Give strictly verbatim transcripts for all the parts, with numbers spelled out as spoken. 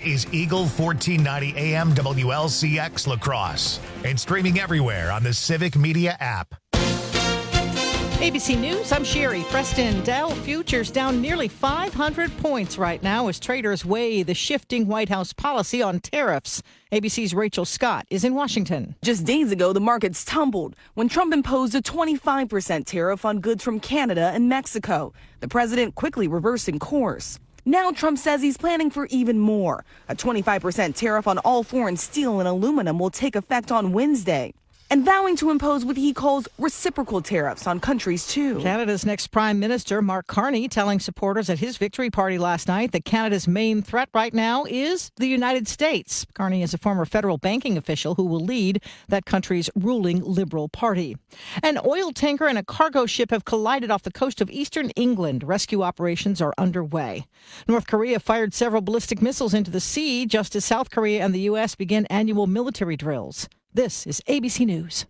is Eagle fourteen ninety A M W L C X La Crosse and streaming everywhere on the Civic Media app. A B C News, I'm Sherry. Preston, Dow futures down nearly five hundred points right now as traders weigh the shifting White House policy on tariffs. A B C's Rachel Scott is in Washington. Just days ago, the markets tumbled when Trump imposed a twenty-five percent tariff on goods from Canada and Mexico. The president quickly reversing course. Now Trump says he's planning for even more. A twenty-five percent tariff on all foreign steel and aluminum will take effect on Wednesday, and vowing to impose what he calls reciprocal tariffs on countries, too. Canada's next Prime Minister, Mark Carney, telling supporters at his victory party last night that Canada's main threat right now is the United States. Carney is a former federal banking official who will lead that country's ruling Liberal Party. An oil tanker and a cargo ship have collided off the coast of eastern England. Rescue operations are underway. North Korea fired several ballistic missiles into the sea just as South Korea and the U S begin annual military drills. This is A B C News.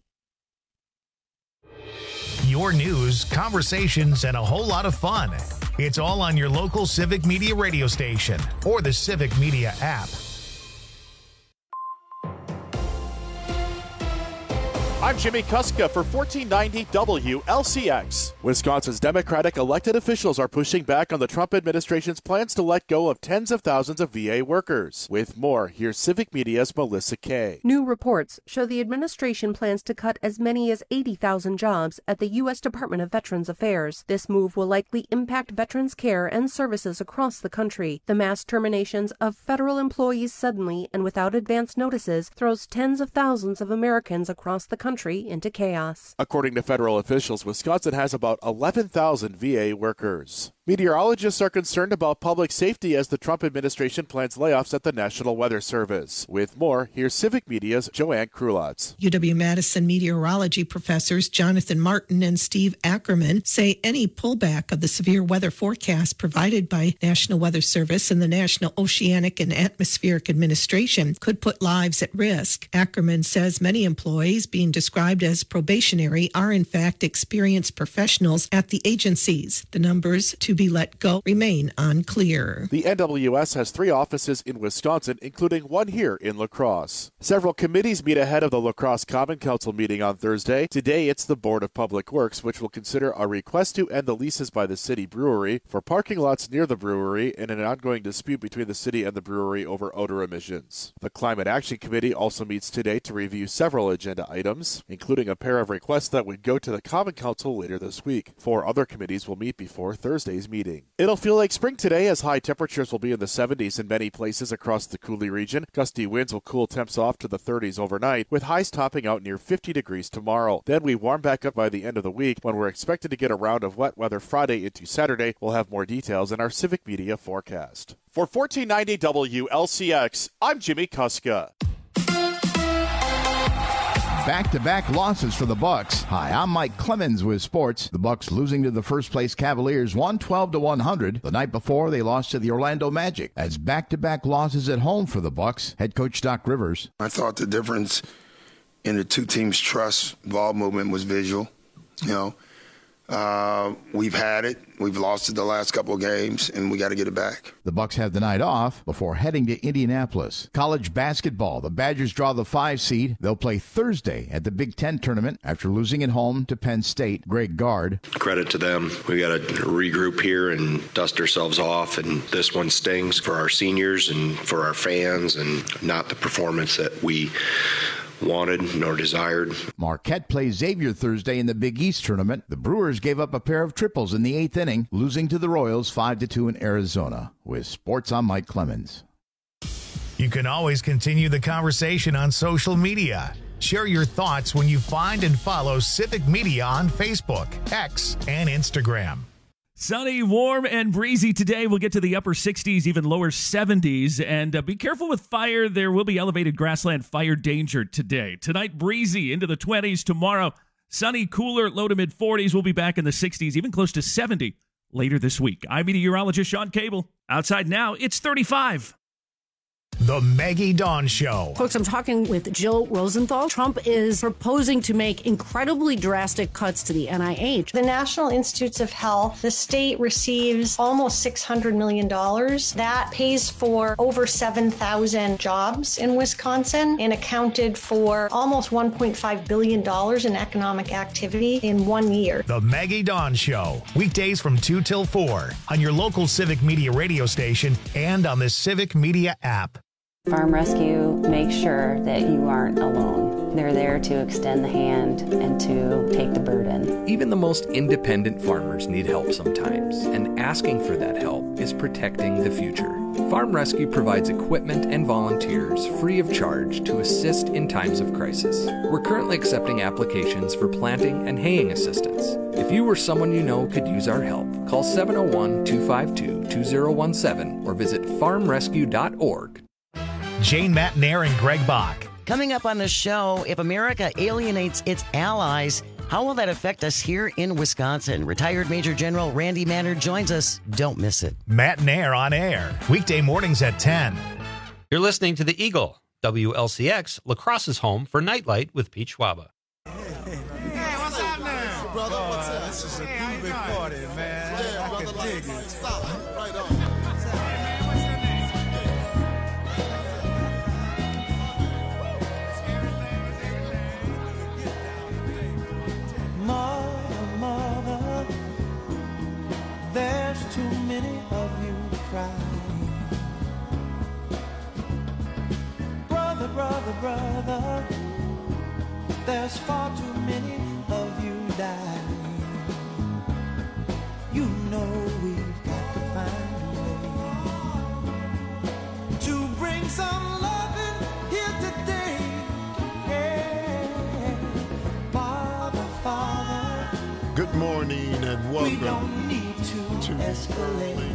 Your news, conversations, and a whole lot of fun. It's all on your local Civic Media radio station or the Civic Media app. I'm Jimmy Kuska for fourteen ninety W L C X. Wisconsin's Democratic elected officials are pushing back on the Trump administration's plans to let go of tens of thousands of V A workers. With more, here's Civic Media's Melissa Kay. New reports show the administration plans to cut as many as eighty thousand jobs at the U S Department of Veterans Affairs. This move will likely impact veterans' care and services across the country. The mass terminations of federal employees suddenly and without advance notices throws tens of thousands of Americans across the country into chaos. According to federal officials, Wisconsin has about eleven thousand V A workers. Meteorologists are concerned about public safety as the Trump administration plans layoffs at the National Weather Service. With more, here's Civic Media's Joanne Krulotz. U W-Madison meteorology professors Jonathan Martin and Steve Ackerman say any pullback of the severe weather forecast provided by National Weather Service and the National Oceanic and Atmospheric Administration could put lives at risk. Ackerman says many employees being described as probationary are in fact experienced professionals at the agencies. The numbers to be let go remain unclear. The N W S has three offices in Wisconsin, including one here in La Crosse. Several committees meet ahead of the La Crosse Common Council meeting on Thursday. Today, it's the Board of Public Works, which will consider a request to end the leases by the city brewery for parking lots near the brewery in an ongoing dispute between the city and the brewery over odor emissions. The Climate Action Committee also meets today to review several agenda items, including a pair of requests that would go to the Common Council later this week. Four other committees will meet before Thursday's meeting. It'll feel like spring today as high temperatures will be in the seventies in many places across the Coulee region. Gusty winds will cool temps off to the thirties overnight, with highs topping out near fifty degrees tomorrow. Then we warm back up by the end of the week when we're expected to get a round of wet weather Friday into Saturday. We'll have more details in our Civic Media forecast. For fourteen ninety W L C X, I'm Jimmy Kuska. Back-to-back losses for the Bucks. Hi, I'm Mike Clemens with sports. The Bucks losing to the first-place Cavaliers one twelve to one hundred. The night before, they lost to the Orlando Magic. As back-to-back losses at home for the Bucks. Head coach Doc Rivers. I thought the difference in the two teams' trust ball movement was visual. You know, uh, we've had it. We've lost it the last couple of games, and we got to get it back. The Bucks have the night off before heading to Indianapolis. College basketball. The Badgers draw the five seed. They'll play Thursday at the Big Ten tournament after losing at home to Penn State. Greg Gard. Credit to them. We got to regroup here and dust ourselves off, and this one stings for our seniors and for our fans, and not the performance that we wanted nor desired. Marquette plays Xavier Thursday in the Big East tournament. The Brewers gave up a pair of triples in the eighth inning, losing to the Royals five to two in Arizona. With sports, I'm Mike Clemens. You can always continue the conversation on social media. Share your thoughts when you find and follow Civic Media on Facebook, X, and Instagram. Sunny, warm, and breezy today. We'll get to the upper sixties, even lower seventies. And uh, be careful with fire. There will be elevated grassland fire danger today. Tonight, breezy into the twenties. Tomorrow, sunny, cooler, low to mid forties. We'll be back in the sixties, even close to seventy later this week. I'm meteorologist Sean Cable. Outside now, it's thirty-five. The Maggie Dawn Show. Folks, I'm talking with Jill Rosenthal. Trump is proposing to make incredibly drastic cuts to the N I H. The National Institutes of Health, the state receives almost six hundred million dollars. That pays for over seven thousand jobs in Wisconsin and accounted for almost one point five billion dollars in economic activity in one year. The Maggie Dawn Show. Weekdays from two till four on your local Civic Media radio station and on the Civic Media app. Farm Rescue makes sure that you aren't alone. They're there to extend the hand and to take the burden. Even the most independent farmers need help sometimes, and asking for that help is protecting the future. Farm Rescue provides equipment and volunteers free of charge to assist in times of crisis. We're currently accepting applications for planting and haying assistance. If you or someone you know could use our help, call seven oh one, two five two, two oh one seven or visit farm rescue dot org. Jane Matnair and Greg Bach. Coming up on the show, if America alienates its allies, how will that affect us here in Wisconsin? Retired Major General Randy Maynard joins us. Don't miss it. Matnair on air, weekday mornings at ten. You're listening to The Eagle, W L C X, La Crosse's home for Nightlight with Pete Schwaba. Hey, what's up now? Brother, what's up? This is a groovy party, man. Yeah, I brother, can dig it. Stop. Right on. Mother, mother, there's too many of you crying. Brother, brother, brother, there's far too many of you dying. You know we've got to find a way to bring some loving here today. Yeah. Father, Father, good morning and welcome we don't need to, to escalate.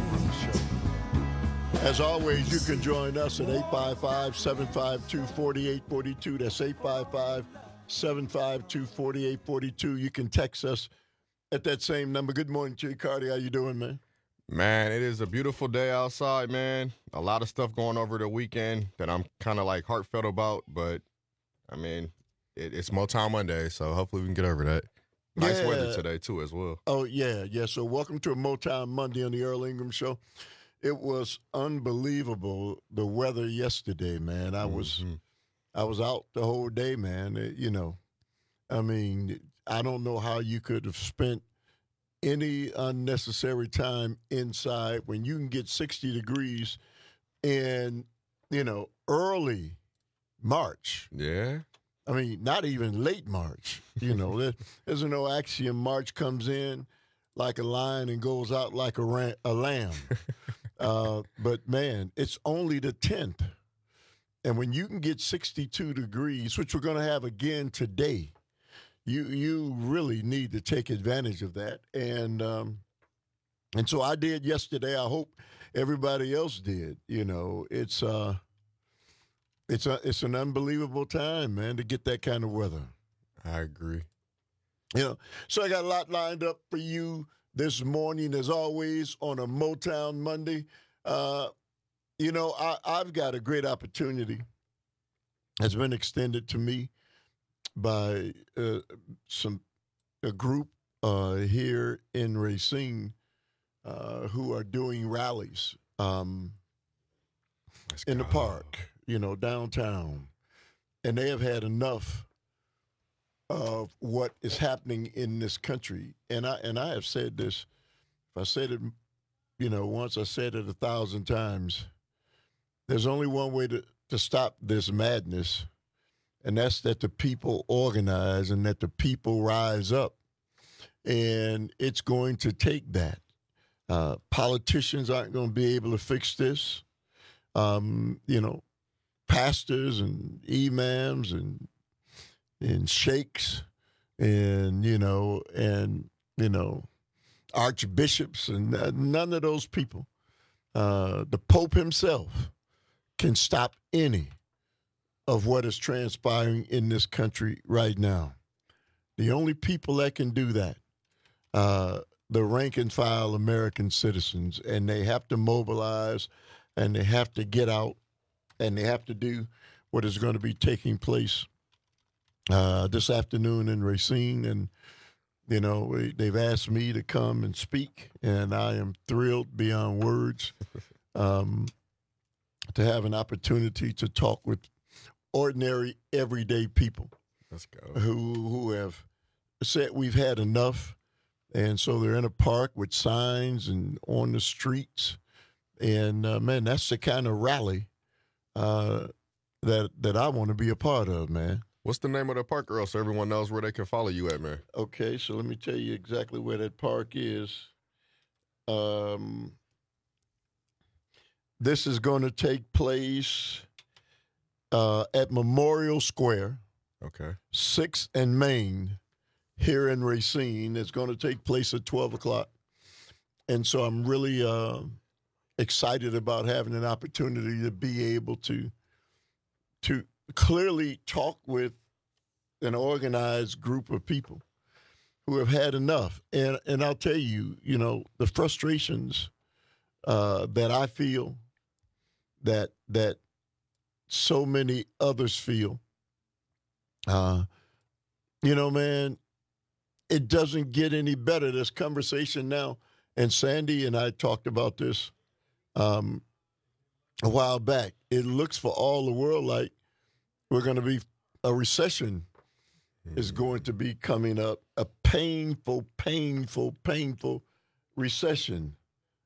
As always, you can join us at eight five five, seven five two, four eight four two. That's eight five five, seven five two, four eight four two. You can text us at that same number. Good morning, Jay Cardi. How you doing, man? Man, it is a beautiful day outside, man. A lot of stuff going over the weekend that I'm kind of like heartfelt about, but I mean, it, it's Motown Monday, so hopefully we can get over that. Nice Yeah. weather today, too, as well. Oh, yeah, yeah. So welcome to a Motown Monday on the Earl Ingram Show. It was unbelievable, the weather yesterday, man. I was Mm-hmm. I was out the whole day, man. It- you know, I mean, I don't know how you could have spent any unnecessary time inside when you can get sixty degrees in, you know, early March. Yeah. I mean, not even late March. You know, there, there's an old axiom, March comes in like a lion and goes out like a, ram, a lamb. uh, but, man, it's only the tenth. And when you can get sixty-two degrees, which we're going to have again today, you you really need to take advantage of that. And um, and so I did yesterday. I hope everybody else did. You know, it's uh, it's a it's an unbelievable time, man, to get that kind of weather. I agree. You know, so I got a lot lined up for you this morning, as always, on a Motown Monday. Uh, you know, I, I've got a great opportunity that's been extended to me by uh, some a group uh, here in Racine uh, who are doing rallies um, in the park, you know, downtown. And they have had enough of what is happening in this country. And I and I have said this. If I said it, you know, once, I said it a thousand times. There's only one way to, to stop this madness, and that's that the people organize and that the people rise up. And it's going to take that. Uh, politicians aren't going to be able to fix this. Um, you know, pastors and imams and and sheikhs and, you know, and, you know, archbishops and uh, none of those people. Uh, the Pope himself can stop any of what is transpiring in this country right now. The only people that can do that, uh, the rank and file American citizens, and they have to mobilize and they have to get out and they have to do what is going to be taking place uh, this afternoon in Racine. And, you know, they've asked me to come and speak, and I am thrilled beyond words um, to have an opportunity to talk with ordinary, everyday people. Let's go. Who, who have said we've had enough. And so they're in a park with signs and on the streets. And, uh, man, that's the kind of rally uh, that that I want to be a part of, man. What's the name of the park, Earl, so everyone knows where they can follow you at, man? Okay, so let me tell you exactly where that park is. Um, this is going to take place uh, at Memorial Square. Okay. sixth and Main here in Racine. It's going to take place at twelve o'clock. And so I'm really uh, excited about having an opportunity to be able to to clearly talk with an organized group of people who have had enough. And and I'll tell you, you know, the frustrations uh, that I feel, that that so many others feel, uh, you know, man, it doesn't get any better. This conversation now, and Sandy and I talked about this um, a while back. It looks for all the world like we're going to be a recession mm-hmm. is going to be coming up, a painful, painful, painful recession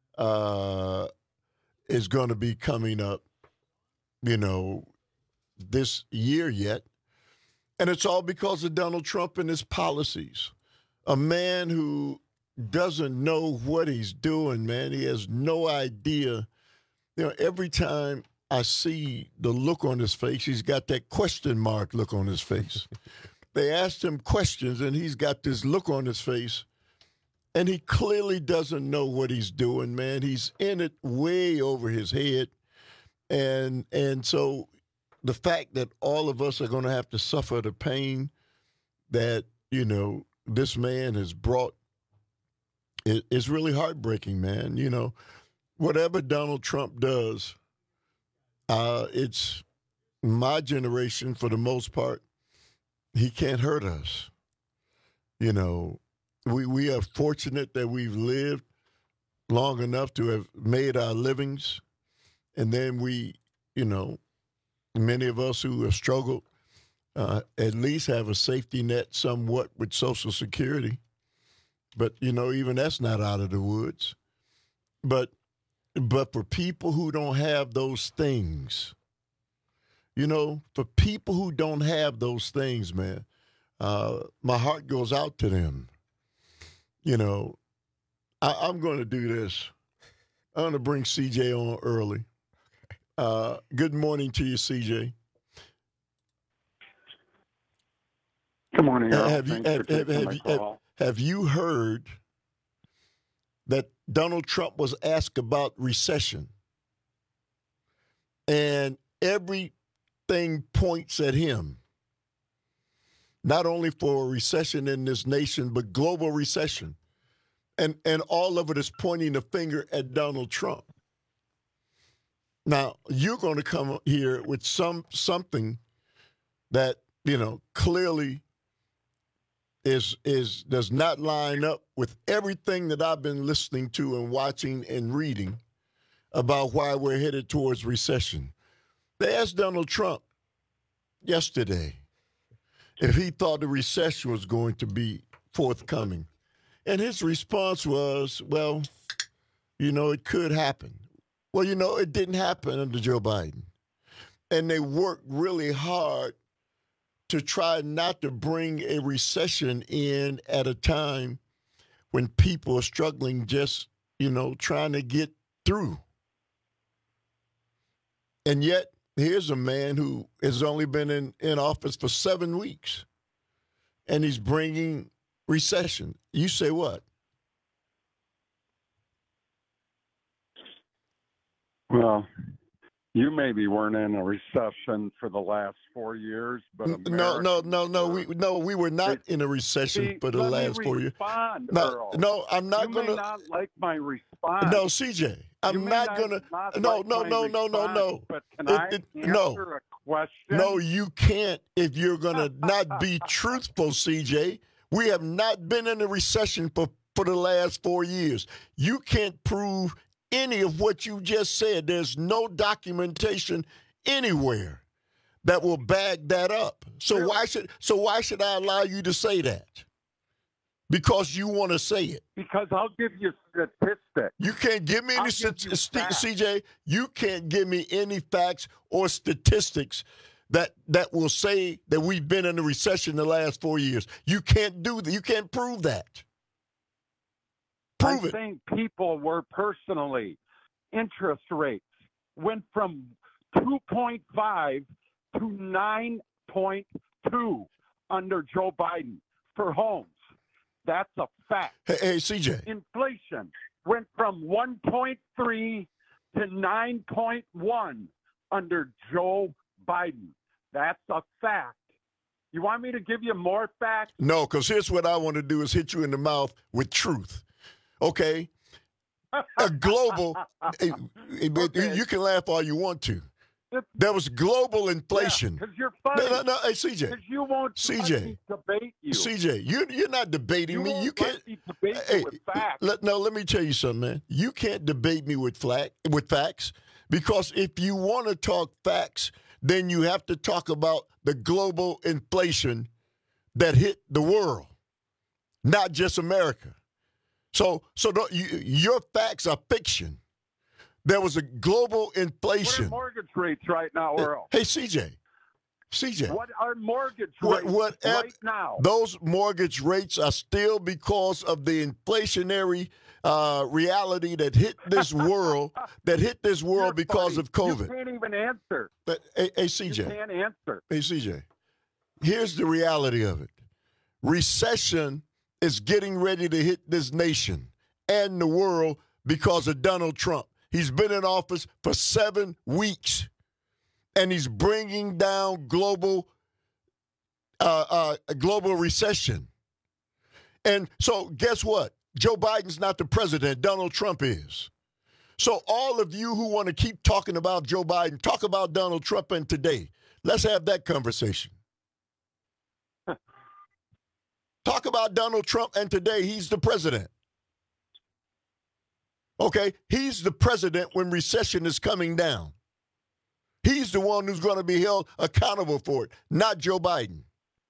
uh, is going to be coming up, you know, this year yet. And it's all because of Donald Trump and his policies. A man who doesn't know what he's doing, man. He has no idea. You know, every time I see the look on his face, he's got that question mark look on his face. They asked him questions, and he's got this look on his face, and he clearly doesn't know what he's doing, man. He's in it way over his head. And and so the fact that all of us are going to have to suffer the pain that, you know, this man has brought, it, it's really heartbreaking, man. You know, whatever Donald Trump does, uh, it's my generation for the most part, he can't hurt us. You know, we, we are fortunate that we've lived long enough to have made our livings. And then we, you know, many of us who have struggled uh, at least have a safety net somewhat with Social Security. But, you know, even that's not out of the woods. But but for people who don't have those things, you know, for people who don't have those things, man, uh, my heart goes out to them. You know, I, I'm going to do this. I'm going to bring C J on early. Uh, good morning to you, C J. Good morning, Earl. Have you, have, have, have, you, have, have you heard that Donald Trump was asked about recession? And everything points at him, not only for a recession in this nation, but global recession. And, and all of it is pointing the finger at Donald Trump. Now, you're going to come here with some something that, you know, clearly is is does not line up with everything that I've been listening to and watching and reading about why we're headed towards recession. They asked Donald Trump yesterday if he thought the recession was going to be forthcoming. And his response was, well, you know, it could happen. Well, you know, it didn't happen under Joe Biden. And they worked really hard to try not to bring a recession in at a time when people are struggling just, you know, trying to get through. And yet, here's a man who has only been in, in office for seven weeks, and he's bringing recession. You say what? Well, you maybe weren't in a recession for the last four years, but Americans no, no, no, no, we no, we were not they, in a recession see, for the let last me four years. respond, No, Earl. no, I'm not you going to. You may not like my response. respond. No, C J, I'm not going to. No, no, no, no, no, no. But can I it, answer no. a question? No, you can't if you're going to not be truthful, C J. We have not been in a recession for, for the last four years. You can't prove any of what you just said. There's no documentation anywhere that will back that up. So really? why should so why should I allow you to say that? Because you want to say it. Because I'll give you statistics. You can't give me any statistics, C J. You can't give me any facts or statistics that that will say that we've been in a recession the last four years. You can't do that. You can't prove that. Prove I it. I think people were personally, interest rates went from two point five to nine point two under Joe Biden for homes. That's a fact. Hey, hey, C J. Inflation went from one point three to nine point one under Joe Biden. That's a fact. You want me to give you more facts? No, because here's what I want to do is hit you in the mouth with truth. Okay? A global, okay. You can laugh all you want to. There was global inflation. Because yeah, you're funny. No, no, no. Hey, C J. Because you won't C J. let me debate you. C J, you, you're not debating you me. Won't you can't. Let me debate hey, you with facts. Let, no, let me tell you something, man. You can't debate me with, flag, with facts because if you want to talk facts, then you have to talk about the global inflation that hit the world, not just America. So, so don't, you, your facts are fiction. There was a global inflation. What are mortgage rates right now, Earl? Hey, C J. C J. What are mortgage what, rates what, right now? Those mortgage rates are still because of the inflationary uh, reality that hit this world, that hit this world You're because funny. of COVID. You can't even answer. But, hey, hey, C J. You can't answer. Hey, C J. Here's the reality of it. Recession is getting ready to hit this nation and the world because of Donald Trump. He's been in office for seven weeks, and he's bringing down global, uh, uh, global recession. And so, guess what? Joe Biden's not the president. Donald Trump is. So, all of you who want to keep talking about Joe Biden, talk about Donald Trump and today. Let's have that conversation. Talk about Donald Trump and today. He's the president. Okay, he's the president when recession is coming down. He's the one who's going to be held accountable for it, not Joe Biden.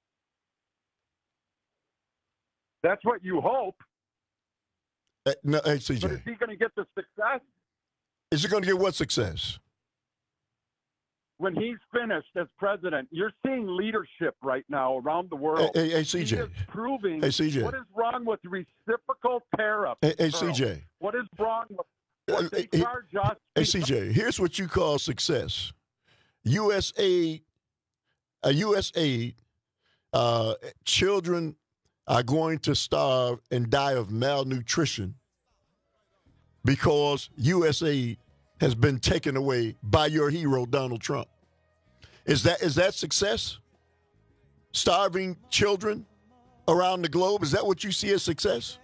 That's what you hope. Uh, no, hey, C J. But is he going to get the success? Is he going to get what success? When he's finished as president, you're seeing leadership right now around the world. Hey, hey, hey C J. He is proving hey, C J. what is wrong with reciprocal tariffs. Hey, hey C J. What is wrong with what they hey, charge us? Hey, C J, here's what you call success. U S aid, uh, U S aid, uh, children are going to starve and die of malnutrition because U S aid has been taken away by your hero, Donald Trump. Is that is that success? Starving children around the globe? Is that what you see as success?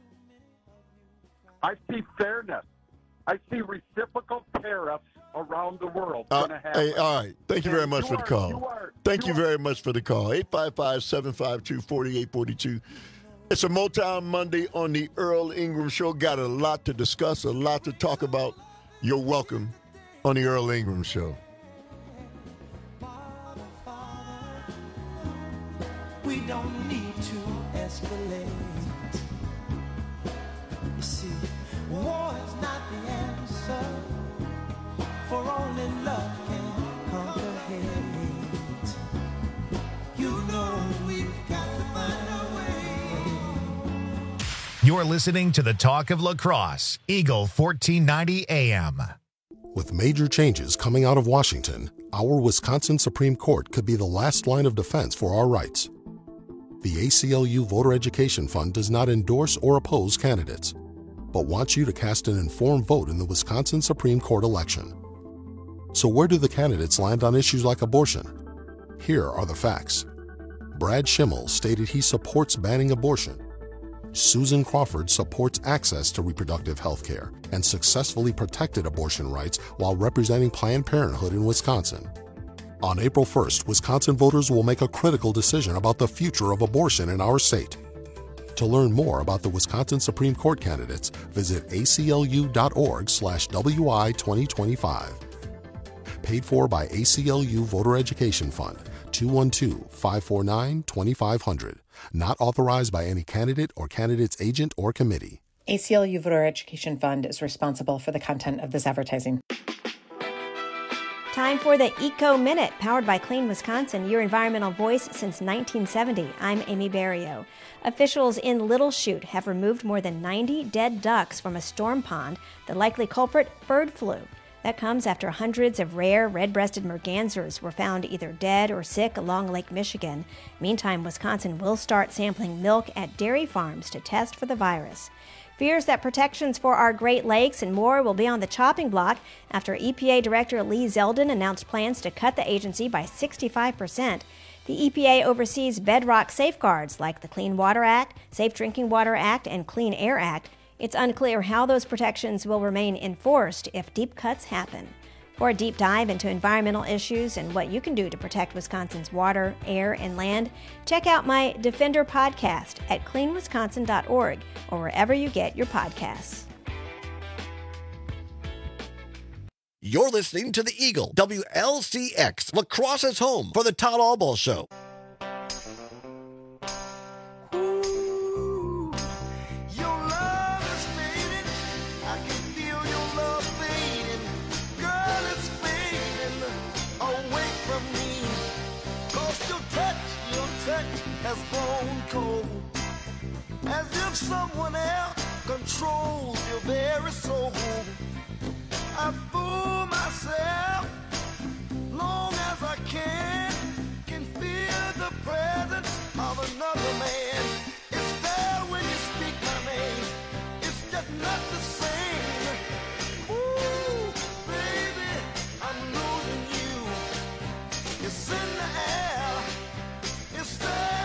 I see fairness. I see reciprocal tariffs around the world Uh, going to happen. hey, all right. Thank you very much for the are- call. you are- Thank you you very much for the call. eight five five, seven five two, four eight four two. It's a Motown Monday on the Earl Ingram Show. Got a lot to discuss, a lot to talk about. You're welcome on the Earl Ingram Show. We don't need to escalate. You see, war is not the answer, for only love can conquer hate. You know we've got to find a way. You're listening to the Talk of La Crosse, Eagle fourteen ninety A M. With major changes coming out of Washington, our Wisconsin Supreme Court could be the last line of defense for our rights. The A C L U Voter Education Fund does not endorse or oppose candidates, but wants you to cast an informed vote in the Wisconsin Supreme Court election. So where do the candidates land on issues like abortion? Here are the facts. Brad Schimmel stated he supports banning abortion. Susan Crawford supports access to reproductive health care and successfully protected abortion rights while representing Planned Parenthood in Wisconsin. On April first, Wisconsin voters will make a critical decision about the future of abortion in our state. To learn more about the Wisconsin Supreme Court candidates, visit aclu.org slash WI 2025. Paid for by A C L U Voter Education Fund, two one two, five four nine, two five zero zero. Not authorized by any candidate or candidate's agent or committee. A C L U Voter Education Fund is responsible for the content of this advertising. Time for the Eco Minute, powered by Clean Wisconsin, your environmental voice since nineteen seventy. I'm Amy Barrio. Officials in Little Chute have removed more than ninety dead ducks from a storm pond. The likely culprit, bird flu. That comes after hundreds of rare red-breasted mergansers were found either dead or sick along Lake Michigan. Meantime, Wisconsin will start sampling milk at dairy farms to test for the virus. Fears that protections for our Great Lakes and more will be on the chopping block after E P A Director Lee Zeldin announced plans to cut the agency by sixty-five percent. The E P A oversees bedrock safeguards like the Clean Water Act, Safe Drinking Water Act, and Clean Air Act. It's unclear how those protections will remain enforced if deep cuts happen. For a deep dive into environmental issues and what you can do to protect Wisconsin's water, air, and land, check out my Defender podcast at clean wisconsin dot org or wherever you get your podcasts. You're listening to The Eagle, W L C X, La Crosse's home for the Todd Albaugh Show. As if someone else controls your very soul. I fool myself long as I can, can feel the presence of another man. It's there when you speak my name, it's just not the same. Ooh, baby, I'm losing you. It's in the air, it's there.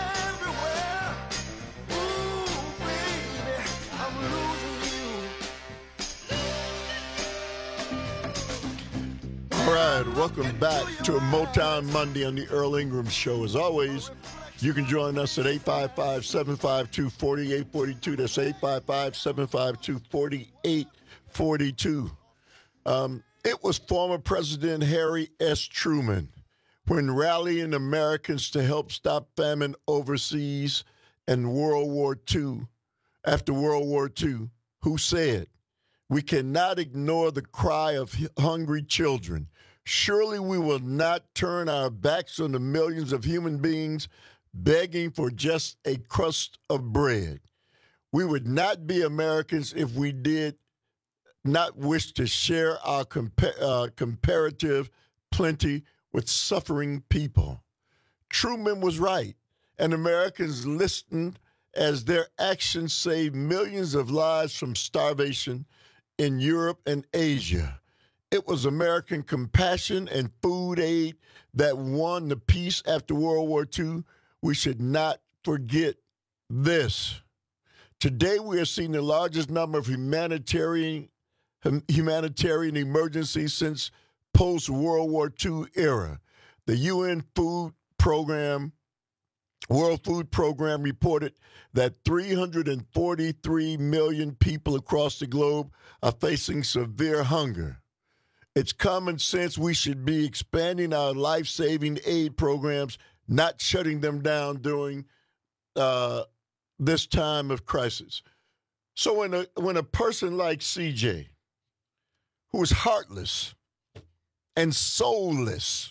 All right, welcome back to a Motown Monday on the Earl Ingram Show. As always, you can join us at eight five five, seven five two, four eight four two. That's eight five five, seven five two, four eight four two. Um, it was former President Harry S. Truman, when rallying Americans to help stop famine overseas and World War Two, after World War Two, who said, "We cannot ignore the cry of hungry children. Surely we will not turn our backs on the millions of human beings begging for just a crust of bread. We would not be Americans if we did not wish to share our compa- uh, comparative plenty with suffering people." Truman was right, and Americans listened as their actions saved millions of lives from starvation in Europe and Asia. It was American compassion and food aid that won the peace after World War Two. We should not forget this. Today, we are seeing the largest number of humanitarian humanitarian emergencies since post-World War Two era. The U N Food Program, World Food Program reported that three hundred forty-three million people across the globe are facing severe hunger. It's common sense we should be expanding our life-saving aid programs, not shutting them down during uh, this time of crisis. So when a, when a person like C J, who is heartless and soulless,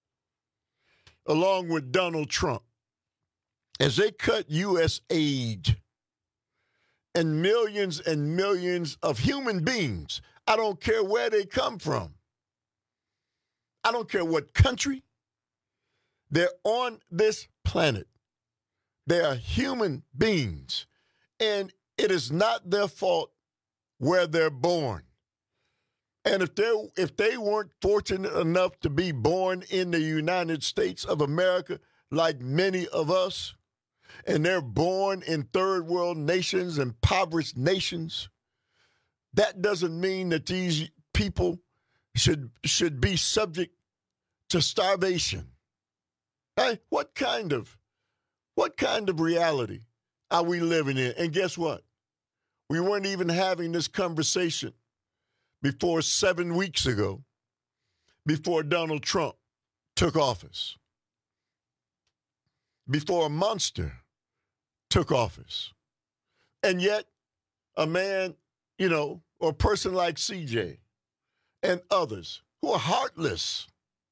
along with Donald Trump, as they cut U S aid and millions and millions of human beings, I don't care where they come from, I don't care what country, they're on this planet. They are human beings, and it is not their fault where they're born. And if they if they weren't fortunate enough to be born in the United States of America, like many of us, and they're born in third world nations, impoverished nations, that doesn't mean that these people should should be subject to starvation. Hey, what kind of what kind of reality are we living in? And guess what? We weren't even having this conversation before seven weeks ago, before Donald Trump took office, before a monster took office. And yet, a man, you know, or a person like C J and others who are heartless,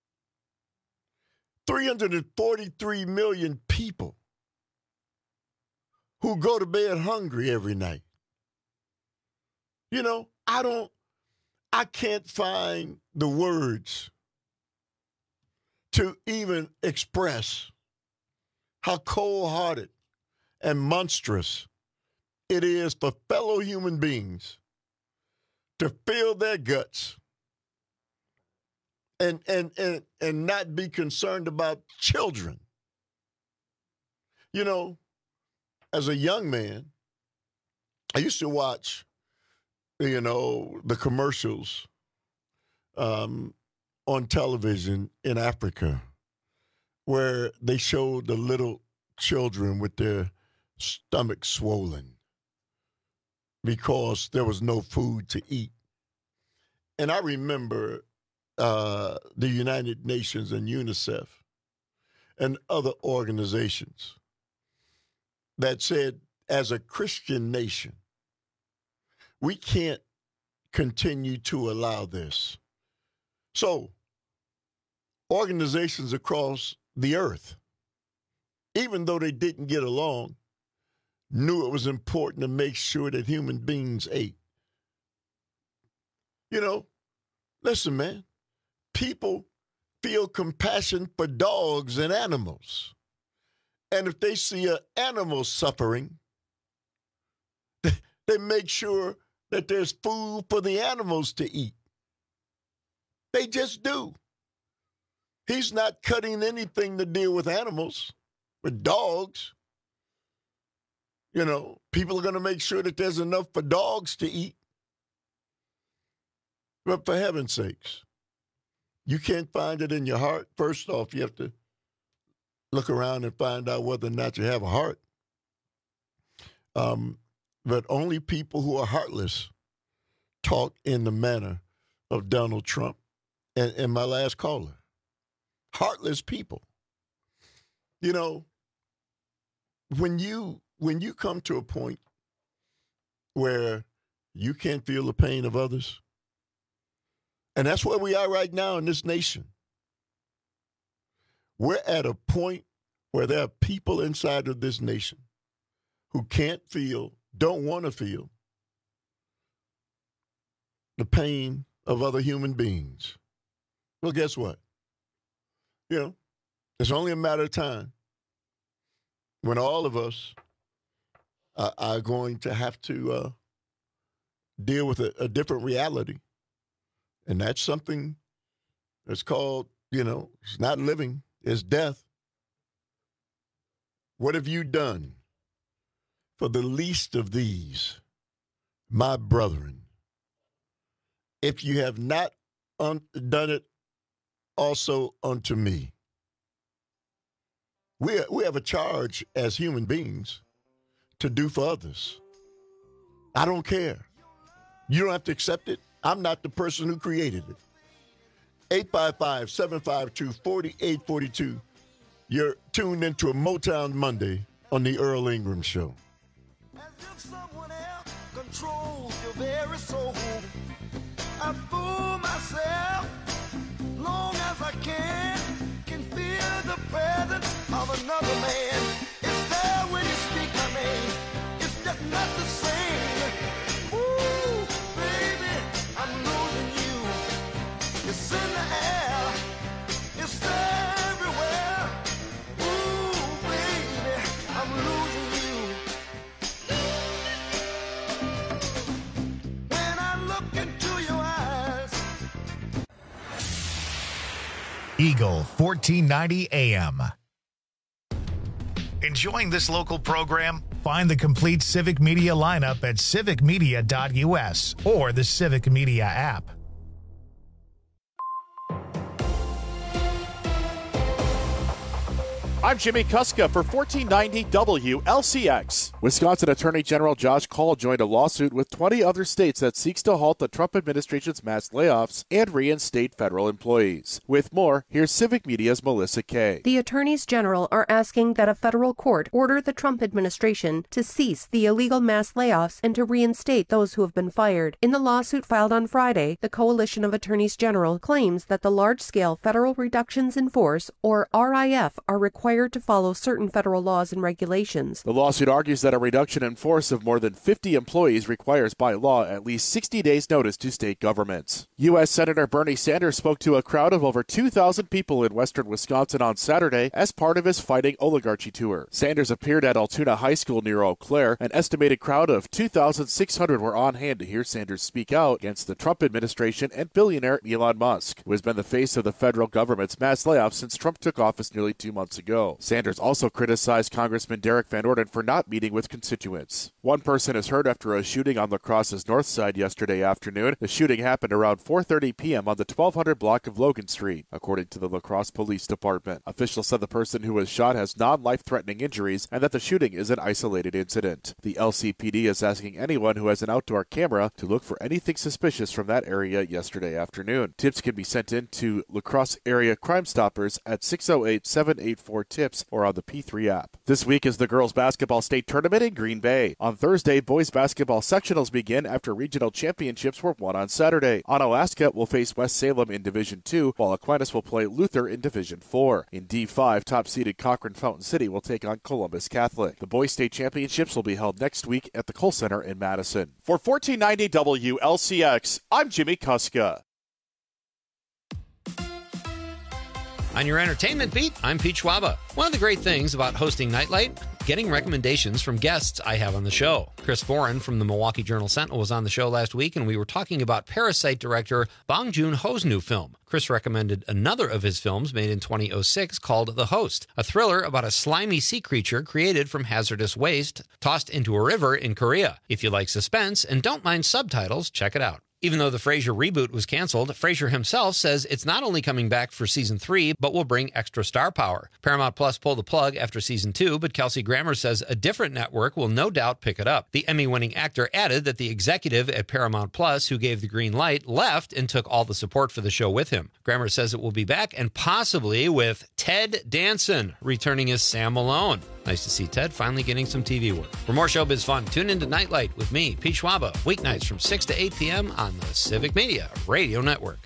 three hundred forty-three million people who go to bed hungry every night. You know, I don't, I can't find the words to even express how cold-hearted and monstrous it is for fellow human beings to fill their guts and and and and not be concerned about children. You know, as a young man, I used to watch, you know, the commercials um, on television in Africa where they showed the little children with their stomachs swollen because there was no food to eat. And I remember uh, the United Nations and UNICEF and other organizations that said, as a Christian nation, we can't continue to allow this. So, organizations across the earth, even though they didn't get along, knew it was important to make sure that human beings ate. You know, listen, man, people feel compassion for dogs and animals. And if they see an animal suffering, they make sure that there's food for the animals to eat. They just do. He's not cutting anything to deal with animals, with dogs. You know, people are going to make sure that there's enough for dogs to eat. But for heaven's sakes, you can't find it in your heart. First off, you have to look around and find out whether or not you have a heart. Um, but only people who are heartless talk in the manner of Donald Trump and, and my last caller. Heartless people. You know, when you when you come to a point where you can't feel the pain of others, and that's where we are right now in this nation. We're at a point where there are people inside of this nation who can't feel, don't want to feel the pain of other human beings. Well, guess what? You know, it's only a matter of time when all of us uh, are going to have to uh, deal with a, a different reality. And that's something that's called, you know, it's not living, it's death. What have you done for the least of these, my brethren? If you have not un- done it also unto me. We, we have a charge as human beings to do for others. I don't care. You don't have to accept it. I'm not the person who created it. eight five five, seven five two, four eight four two. You're tuned into a Motown Monday on the Earl Ingram Show. As if someone else controls your very soul. I fool myself long as I can, can feel the presence of another man. It's there when you speak my name. It's just not the same. Ooh, baby, I'm losing you. It's in the air. It's everywhere. Ooh, baby, I'm losing you. When I look into your eyes. Eagle fourteen ninety A M. Enjoying this local program? Find the complete Civic Media lineup at civic media dot u s or the Civic Media app. I'm Jimmy Kuska for fourteen ninety W L C X. Wisconsin Attorney General Josh Kaul joined a lawsuit with twenty other states that seeks to halt the Trump administration's mass layoffs and reinstate federal employees. With more, here's Civic Media's Melissa Kay. The attorneys general are asking that a federal court order the Trump administration to cease the illegal mass layoffs and to reinstate those who have been fired. In the lawsuit filed on Friday, the Coalition of Attorneys General claims that the large-scale federal reductions in force, or R I F, are required to follow certain federal laws and regulations. The lawsuit argues that a reduction in force of more than fifty employees requires by law at least sixty days notice to state governments. U S Senator Bernie Sanders spoke to a crowd of over two thousand people in western Wisconsin on Saturday as part of his Fighting Oligarchy tour. Sanders appeared at Altoona High School near Eau Claire. An estimated crowd of two thousand six hundred were on hand to hear Sanders speak out against the Trump administration and billionaire Elon Musk, who has been the face of the federal government's mass layoffs since Trump took office nearly two months ago. Sanders also criticized Congressman Derek Van Orden for not meeting with constituents. One person is hurt after a shooting on La Crosse's north side yesterday afternoon. The shooting happened around four thirty p.m. on the twelve hundred block of Logan Street, according to the La Crosse Police Department. Officials said the person who was shot has non-life-threatening injuries and that the shooting is an isolated incident. The L C P D is asking anyone who has an outdoor camera to look for anything suspicious from that area yesterday afternoon. Tips can be sent in to La Crosse Area Crime Stoppers at six oh eight, seven eight four, TIPS or on the P three app. This week is the girls basketball state tournament in Green Bay. On Thursday, boys basketball sectionals begin after regional championships were won on Saturday. Onalaska will face West Salem in Division two, while Aquinas will play Luther in Division four. In D five, top-seeded Cochrane Fountain City will take on Columbus Catholic. The boys state championships will be held next week at the Kohl Center in Madison. For fourteen ninety W L C X, I'm Jimmy Kuska. On your entertainment beat, I'm Pete Schwaba. One of the great things about hosting Nightlight, getting recommendations from guests I have on the show. Chris Foran from the Milwaukee Journal-Sentinel was on the show last week, and we were talking about Parasite director Bong Joon-ho's new film. Chris recommended another of his films made in twenty oh six called The Host, a thriller about a slimy sea creature created from hazardous waste tossed into a river in Korea. If you like suspense and don't mind subtitles, check it out. Even though the Frasier reboot was canceled, Frasier himself says it's not only coming back for season three, but will bring extra star power. Paramount Plus pulled the plug after season two, but Kelsey Grammer says a different network will no doubt pick it up. The Emmy-winning actor added that the executive at Paramount Plus who gave the green light left and took all the support for the show with him. Grammer says it will be back and possibly with Ted Danson returning as Sam Malone. Nice to see Ted finally getting some T V work. For more showbiz fun, tune into Nightlight with me, Pete Schwaba, weeknights from six to eight p.m. on the Civic Media Radio Network.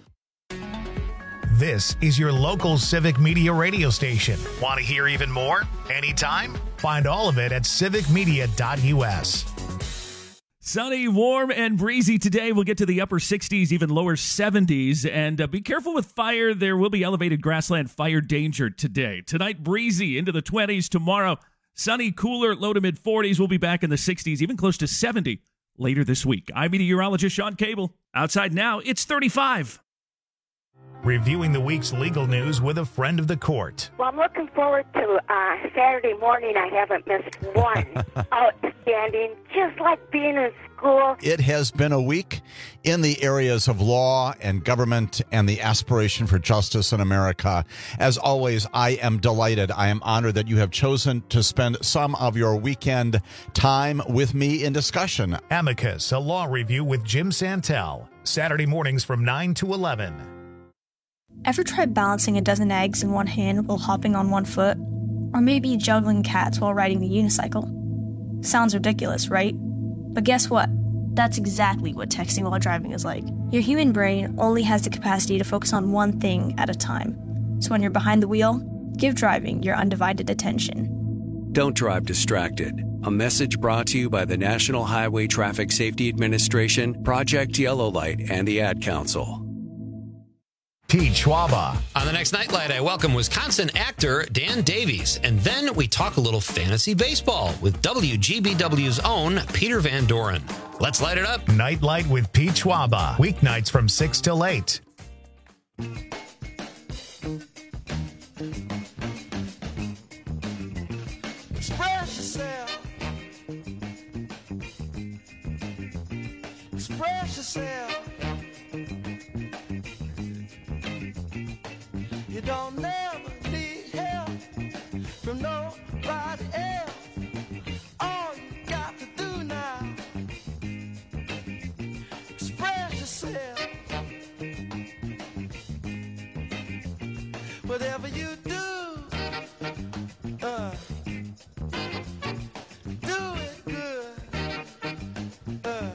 This is your local Civic Media radio station. Want to hear even more? Anytime? Find all of it at civic media dot u s. Sunny, warm, and breezy today. We'll get to the upper sixties, even lower seventies. And uh, be careful with fire. There will be elevated grassland fire danger today. Tonight, breezy into the twenties. Tomorrow, sunny, cooler, low to mid forties. We'll be back in the sixties, even close to seventy later this week. I'm meteorologist Sean Cable. Outside now, it's thirty-five. Reviewing the week's legal news with a friend of the court. Well, I'm looking forward to uh, Saturday morning. I haven't missed one. Outstanding, just like being in school. It has been a week in the areas of law and government and the aspiration for justice in America. As always, I am delighted. I am honored that you have chosen to spend some of your weekend time with me in discussion. Amicus, a law review with Jim Santel. Saturday mornings from nine to eleven. Ever tried balancing a dozen eggs in one hand while hopping on one foot? Or maybe juggling cats while riding the unicycle? Sounds ridiculous, right? But guess what? That's exactly what texting while driving is like. Your human brain only has the capacity to focus on one thing at a time. So when you're behind the wheel, give driving your undivided attention. Don't drive distracted. A message brought to you by the National Highway Traffic Safety Administration, Project Yellow Light, and the Ad Council. Pete Schwaba. On the next Nightlight, I welcome Wisconsin actor Dan Davies. And then we talk a little fantasy baseball with W G B W's own Peter Van Doren. Let's light it up. Nightlight with Pete Schwaba. Weeknights from six till eight. yourself. You don't never need help from nobody else. All you got to do now, express yourself. Whatever you do, uh, do it good. Uh,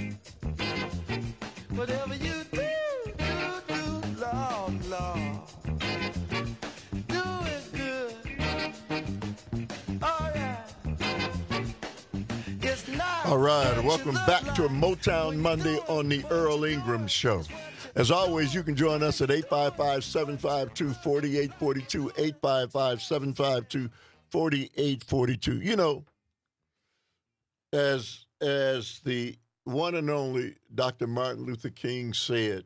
whatever you do, do, do, Lord, Lord. Do it good. Oh, yeah. It's not All right, what welcome you look back like. to a Motown Monday on the Earl Ingram Show. As always, you can join us at eight five five, seven five two, four eight four two, eight five five, seven five two, four eight four two. You know, as as the one and only Doctor Martin Luther King said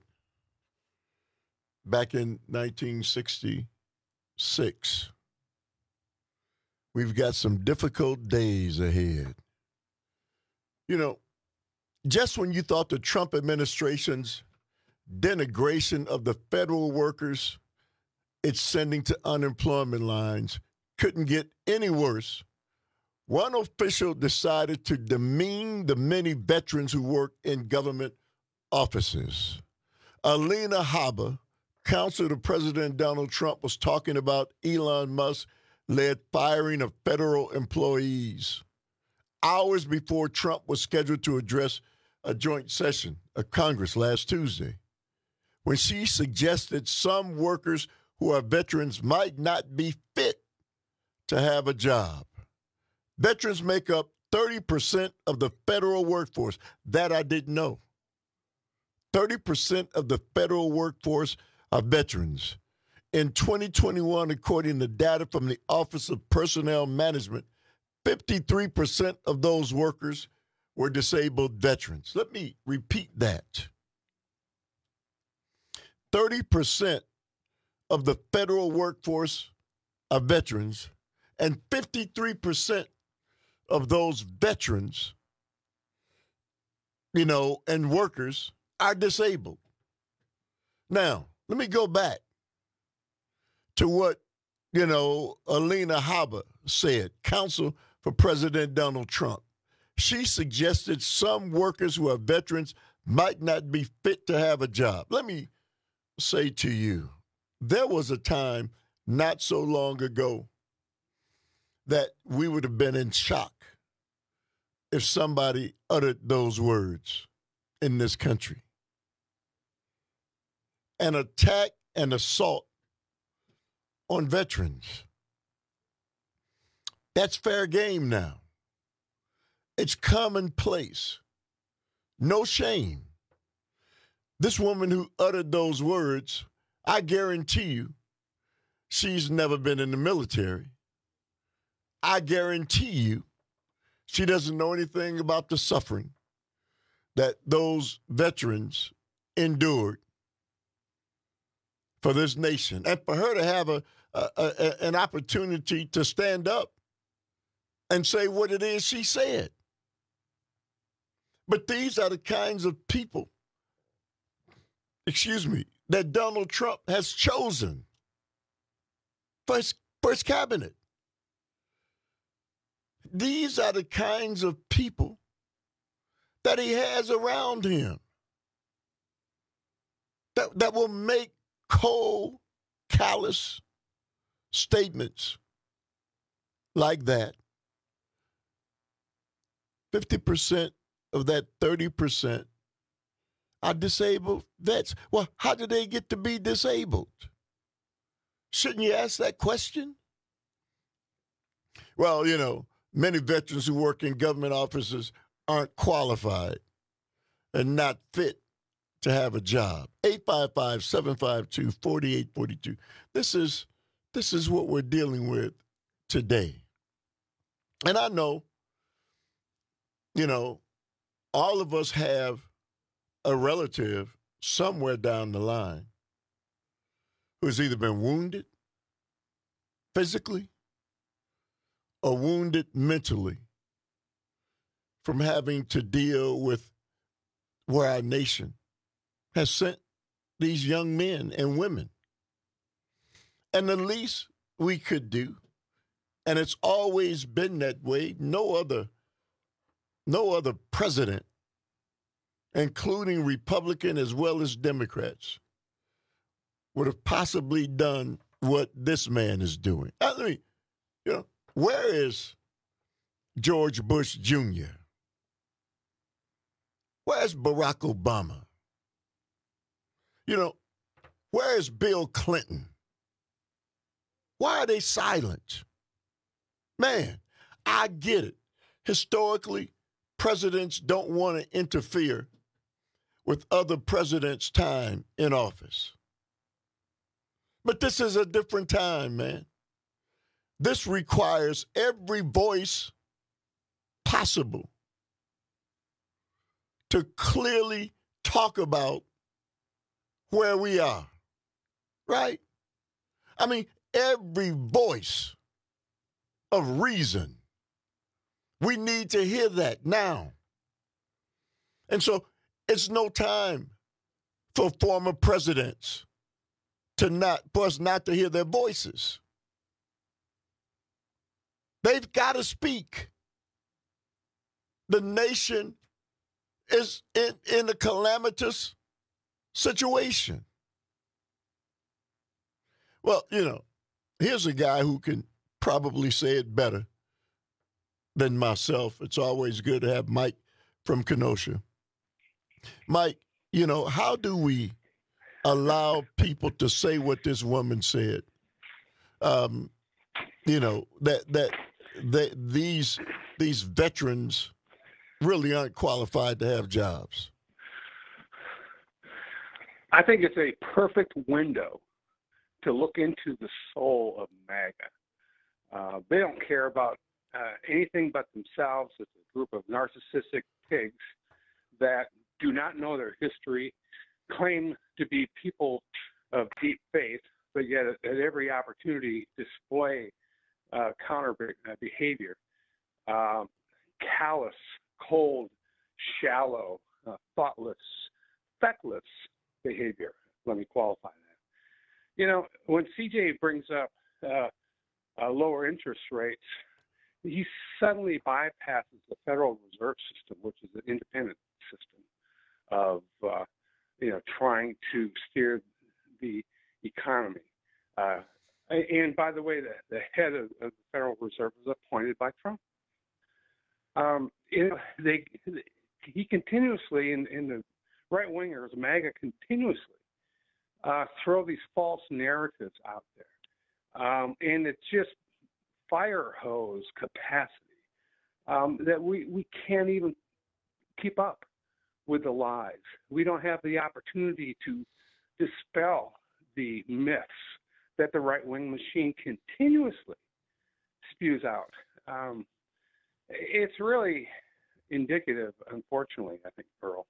back in nineteen sixty-six, we've got some difficult days ahead. You know, just when you thought the Trump administration's denigration of the federal workers it's sending to unemployment lines couldn't get any worse, one official decided to demean the many veterans who work in government offices. Alina Habba, counsel to President Donald Trump, was talking about Elon Musk-led firing of federal employees hours before Trump was scheduled to address a joint session of Congress last Tuesday, when she suggested some workers who are veterans might not be fit to have a job. Veterans make up thirty percent of the federal workforce. That I didn't know. thirty percent of the federal workforce are veterans. In twenty twenty-one, according to data from the Office of Personnel Management, fifty-three percent of those workers were disabled veterans. Let me repeat that. thirty percent of the federal workforce are veterans, and fifty-three percent of those veterans, you know, and workers are disabled. Now, let me go back to what, you know, Alina Habba said, counsel for President Donald Trump. She suggested some workers who are veterans might not be fit to have a job. Let me say to you, there was a time not so long ago that we would have been in shock if somebody uttered those words in this country. An attack and assault on veterans. That's fair game now. It's commonplace. No shame. This woman who uttered those words, I guarantee you, she's never been in the military. I guarantee you, she doesn't know anything about the suffering that those veterans endured for this nation. And for her to have a, a, a an opportunity to stand up and say what it is she said. But these are the kinds of people, excuse me, that Donald Trump has chosen for his, for his cabinet. These are the kinds of people that he has around him that, that will make cold, callous statements like that. fifty percent of that thirty percent are disabled vets. Well, how did they get to be disabled? Shouldn't you ask that question? Well, you know, many veterans who work in government offices aren't qualified and not fit to have a job. eight five five, seven five two, four eight four two. This is this is what we're dealing with today. And I know, you know, all of us have a relative somewhere down the line who's either been wounded physically or wounded mentally from having to deal with where our nation has sent these young men and women. And the least we could do, and it's always been that way, no other, no other president, including Republican as well as Democrats, would have possibly done what this man is doing. I mean, you know, where is George Bush Junior? Where's Barack Obama? You know, where is Bill Clinton? Why are they silent? Man, I get it. Historically, presidents don't want to interfere with other presidents' time in office. But this is a different time, man. This requires every voice possible to clearly talk about where we are, right? I mean, every voice of reason. We need to hear that now. And so it's no time for former presidents to not, for us not to hear their voices. They've got to speak. The nation is in, in a calamitous situation. Well, you know, here's a guy who can probably say it better than myself. It's always good to have Mike from Kenosha. Mike, you know, how do we allow people to say what this woman said? Um, you know, that that that these these veterans really aren't qualified to have jobs. I think it's a perfect window to look into the soul of MAGA. Uh, they don't care about uh, anything but themselves. It's a group of narcissistic pigs that do not know their history, claim to be people of deep faith, but yet at, at every opportunity display uh, counter behavior, uh, callous, cold, shallow, uh, thoughtless, feckless behavior. Let me qualify that. You know, when C J brings up uh, uh, lower interest rates, he suddenly bypasses the Federal Reserve System, which is an independent system of, uh, you know, trying to steer the economy. Uh, and by the way, the, the head of, of the Federal Reserve was appointed by Trump. Um, you know, they, he continuously, in, in the right wingers, MAGA continuously uh, throw these false narratives out there. Um, and it's just fire hose capacity um, that we, we can't even keep up with the lies. We don't have the opportunity to dispel the myths that the right-wing machine continuously spews out. Um, it's really indicative, unfortunately, I think, Earl,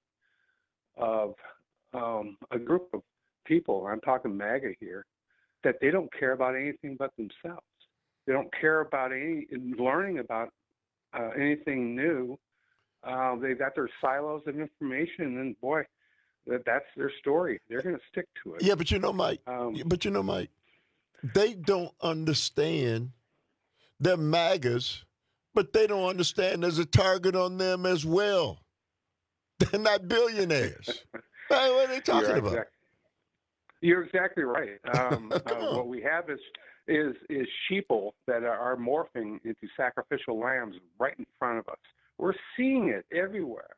of um, a group of people, I'm talking MAGA here, that they don't care about anything but themselves. They don't care about any learning about uh, anything new. Uh, they've got their silos of information, and boy, that, that's their story. They're going to stick to it. Yeah, but you know, Mike. Um, but you know, Mike. They don't understand. They're MAGAs, but they don't understand there's a target on them as well. They're not billionaires. Hey, what are they talking you're about? Exactly, you're exactly right. Um, uh, what we have is is is sheeple that are morphing into sacrificial lambs right in front of us. We're seeing it everywhere.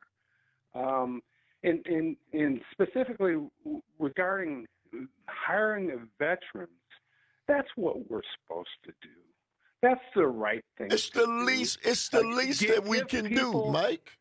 Um, and, and, and specifically regarding hiring of veterans, that's what we're supposed to do. That's the right thing. It's the least. It's the Like, least give- that we give can people- do, Mike.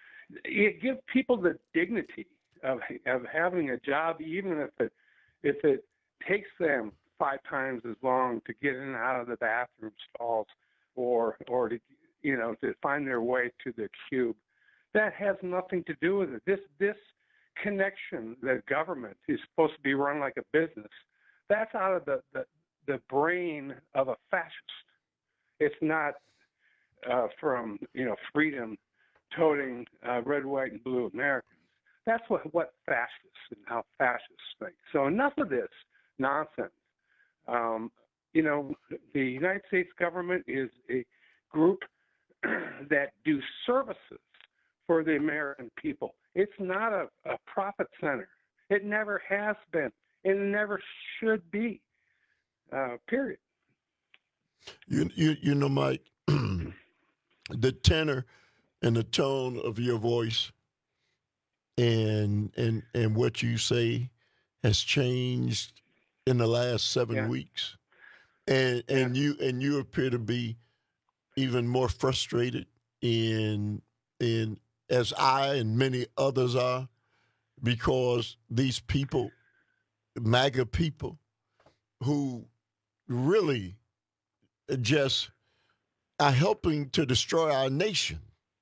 It give people the dignity of of having a job, even if it if it takes them five times as long to get in and out of the bathroom stalls, or or to you know to find their way to the cube. That has nothing to do with it. This this connection that government is supposed to be run like a business, that's out of the the, the brain of a fascist. It's not uh, from you know freedom toting uh, red, white, and blue Americans. That's what, what fascists and how fascists think. So enough of this nonsense. Um, you know, the United States government is a group that do services for the American people. It's not a, a profit center. It never has been. It never should be. Uh, period. You, you, you know, Mike, the tenor and the tone of your voice and and and what you say has changed in the last seven Yeah. weeks, and and you and you appear to be even more frustrated in in as I and many others are, because these people, MAGA people, who really just are helping to destroy our nation.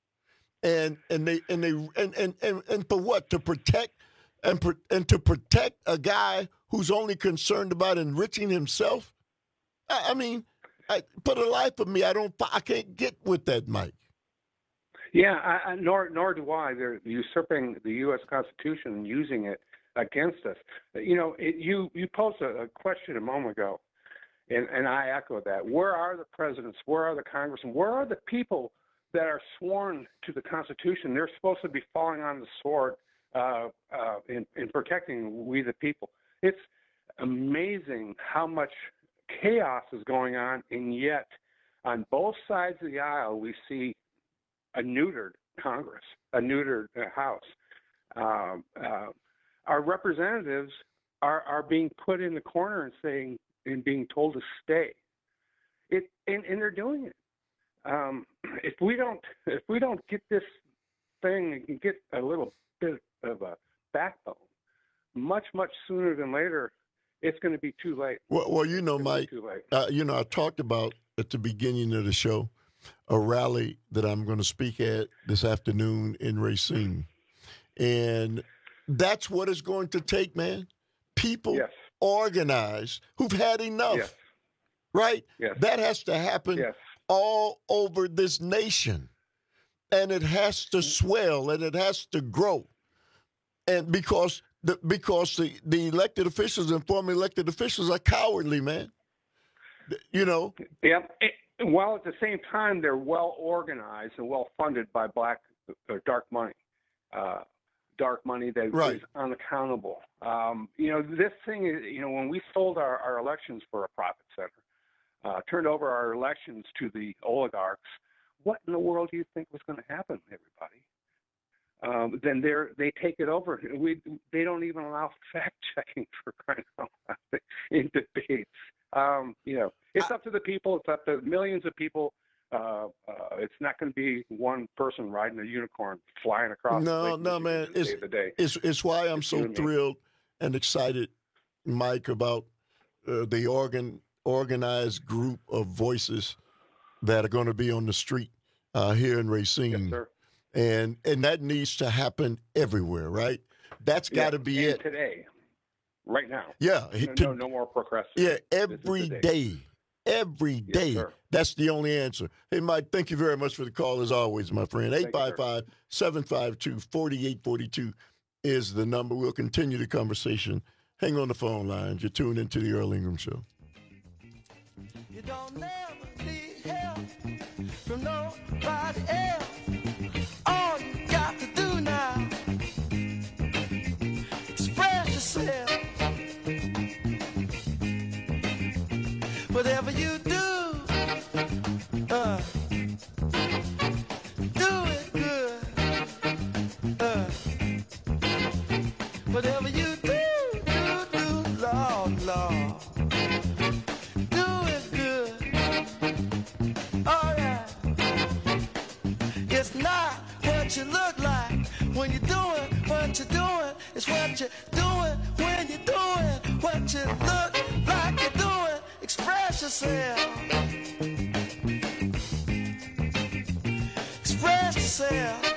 And and they and they and and, and, and for what? To protect and pro- and to protect a guy who's only concerned about enriching himself. I, I mean, I, for the life of me, I don't, I can't get with that, Mike. Yeah, I, I, nor nor do I. They're usurping the U S Constitution and using it against us. You know, it, you you posed a, a question a moment ago, and, and I echo that. Where are the presidents? Where are the congressmen? Where are the people that are sworn to the Constitution? They're supposed to be falling on the sword uh, uh, in, in protecting we the people. It's amazing how much chaos is going on, and yet on both sides of the aisle we see a neutered Congress, a neutered uh, House. Um, uh, our representatives are, are being put in the corner and saying and being told to stay. It and, and they're doing it. Um, if we don't, if we don't get this thing and get a little bit of a backbone, much much sooner than later, it's going to be too late. Well, well you know, Mike, uh, you know, I talked about at the beginning of the show a rally that I'm going to speak at this afternoon in Racine, and that's what it's going to take, man. People yes. organized who've had enough, yes. right? Yes. That has to happen yes. all over this nation, and it has to swell and it has to grow, and because the because the, the elected officials and former elected officials are cowardly, man. You know. Yeah. While at the same time they're well organized and well funded by black or dark money, uh, dark money that right. is unaccountable. Um, you know, this thing is, you know, when we sold our, our elections for a profit center, uh, turned over our elections to the oligarchs, what in the world do you think was going to happen, everybody? Um, then they're, they take it over. We, they don't even allow fact checking for crying out loud in debates. Um, you know, it's up to the people. It's up to millions of people. Uh, uh, it's not going to be one person riding a unicorn flying across. No, no, man. It's, it's it's why I'm so thrilled and excited, Mike, about uh, the organ organized group of voices that are going to be on the street uh, here in Racine. Yes, sir. And and that needs to happen everywhere, right? That's got to yeah, be and it. Today, right now. Yeah. No, to, no, no more procrastination. Yeah, every day. Every day. Yes, that's the only answer. Hey, Mike, thank you very much for the call, as always, my friend. eight five five, seven five two, four eight four two is the number. We'll continue the conversation. Hang on the phone lines. You're tuned into the Earl Ingram Show. You don't never need help from nobody else. All you got to do now, express yourself. Whatever you do, uh, do it good. Uh, whatever you do, do, do, Lord, Lord. Do it good. All right. It's not what you look like when you're doing what you're doing. It's what you're doing when you're doing what you look like you're doing. Express yourself. Express yourself.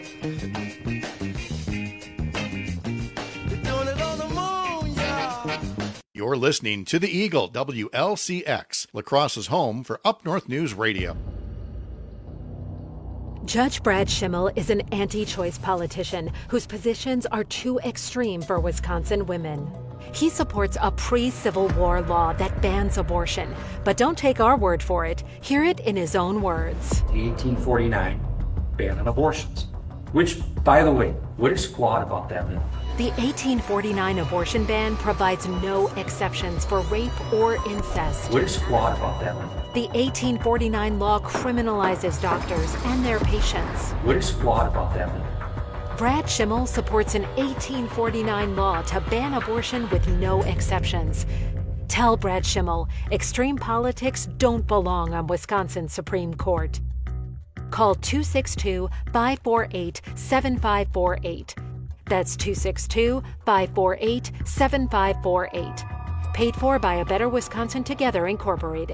You're doing it on the moon, y'all. You're listening to the Eagle, W L C X, La Crosse's home for Up North News Radio. Judge Brad Schimmel is an anti-choice politician whose positions are too extreme for Wisconsin women. He supports a pre-Civil War law that bans abortion. But don't take our word for it. Hear it in his own words. The eighteen forty-nine ban on abortions. Which, by the way, what is flawed about that law? The eighteen forty-nine abortion ban provides no exceptions for rape or incest. What is flawed about that law? The eighteen forty-nine law criminalizes doctors and their patients. What is flawed about that law? Brad Schimmel supports an eighteen forty-nine law to ban abortion with no exceptions. Tell Brad Schimmel, extreme politics don't belong on Wisconsin's Supreme Court. Call two six two, five four eight, seven five four eight. That's two six two, five four eight, seven five four eight. Paid for by A Better Wisconsin Together, Incorporated.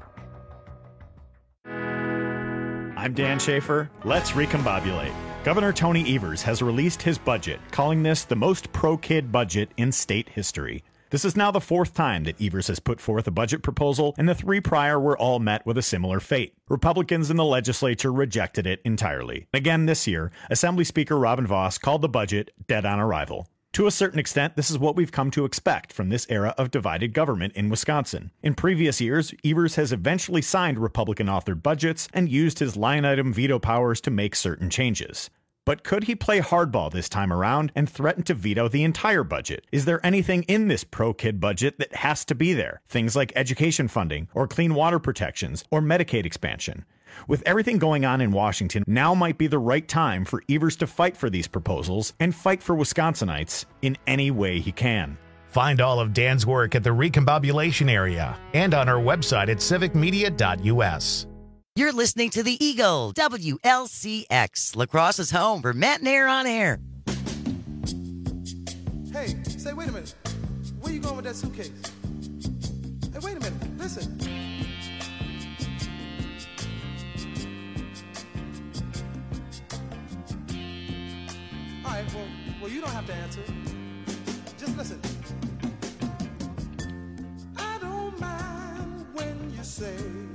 I'm Dan Schaefer. Let's recombobulate. Governor Tony Evers has released his budget, calling this the most pro-kid budget in state history. This is now the fourth time that Evers has put forth a budget proposal, and the three prior were all met with a similar fate. Republicans in the legislature rejected it entirely. Again this year, Assembly Speaker Robin Vos called the budget dead on arrival. To a certain extent, this is what we've come to expect from this era of divided government in Wisconsin. In previous years, Evers has eventually signed Republican-authored budgets and used his line-item veto powers to make certain changes. But could he play hardball this time around and threaten to veto the entire budget? Is there anything in this pro-kid budget that has to be there? Things like education funding, or clean water protections, or Medicaid expansion. With everything going on in Washington, now might be the right time for Evers to fight for these proposals and fight for Wisconsinites in any way he can. Find all of Dan's work at the Recombobulation Area and on our website at civic media dot u s. You're listening to the Eagle, W L C X, La Crosse's home for Matt and Air on Air. Hey, say, wait a minute. Where you going with that suitcase? Hey, wait a minute. Listen. All right, well, well, you don't have to answer. Just listen. I don't mind when you say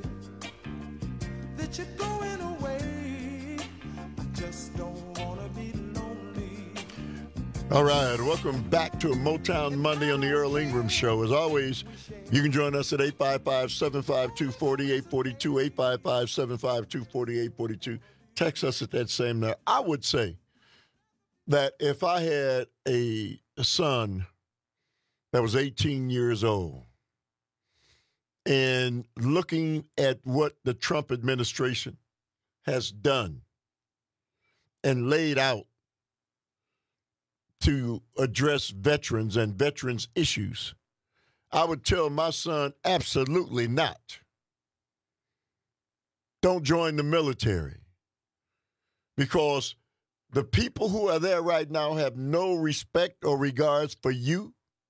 that you're going away. I just don't want to be lonely. All right, welcome back to a Motown Monday on the Earl Ingram Show. As always, you can join us at eight five five, seven five two, four eight four two, eight five five, seven five two, four eight four two. Text us at that same number. I would say that if I had a, a son that was eighteen years old and looking at what the Trump administration has done and laid out to address veterans and veterans issues, I would tell my son, absolutely not. Don't join the military, because the people who are there right now have no respect or regards for you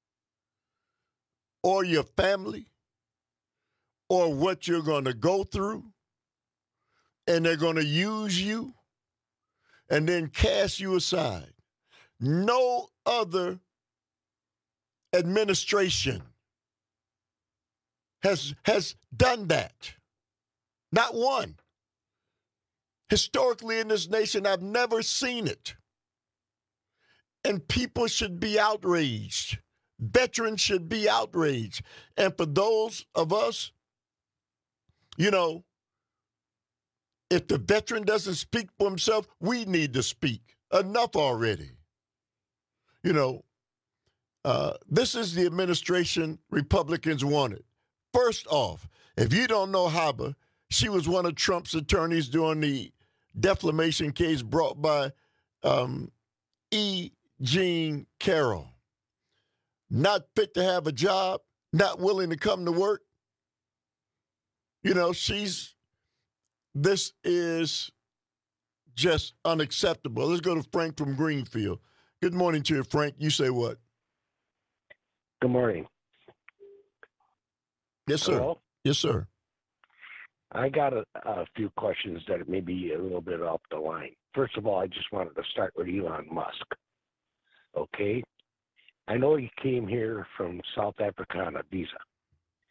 or your family or what you're going to go through, and they're going to use you and then cast you aside. No other administration has, has done that. Not one. Historically in this nation, I've never seen it. And people should be outraged. Veterans should be outraged. And for those of us, you know, if the veteran doesn't speak for himself, we need to speak. Enough already. You know, uh, this is the administration Republicans wanted. First off, if you don't know Haba, she was one of Trump's attorneys during the defamation case brought by um, E. Jean Carroll. Not fit to have a job, not willing to come to work. You know, she's, this is just unacceptable. Let's go to Frank from Greenfield. Good morning to you, Frank. You say what? Good morning. Yes, sir. Hello? Yes, sir. I got a, a few questions that may be a little bit off the line. First of all, I just wanted to start with Elon Musk. Okay? I know he came here from South Africa on a visa.